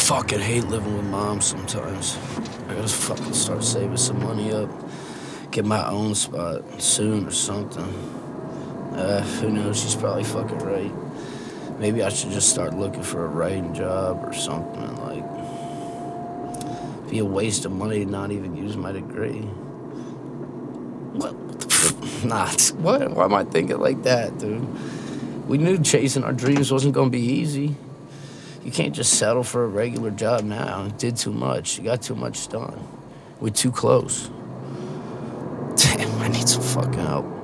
fucking hate living with mom sometimes. I gotta fucking start saving some money up. Get my own spot soon or something. Who knows? She's probably fucking right. Maybe I should just start looking for a writing job or something. Like, be a waste of money to not even use my degree. What the Nah, what? Why am I thinking like that, dude? We knew chasing our dreams wasn't gonna be easy. You can't just settle for a regular job now. It did too much. You got too much done. We're too close. Damn, I need some fucking help.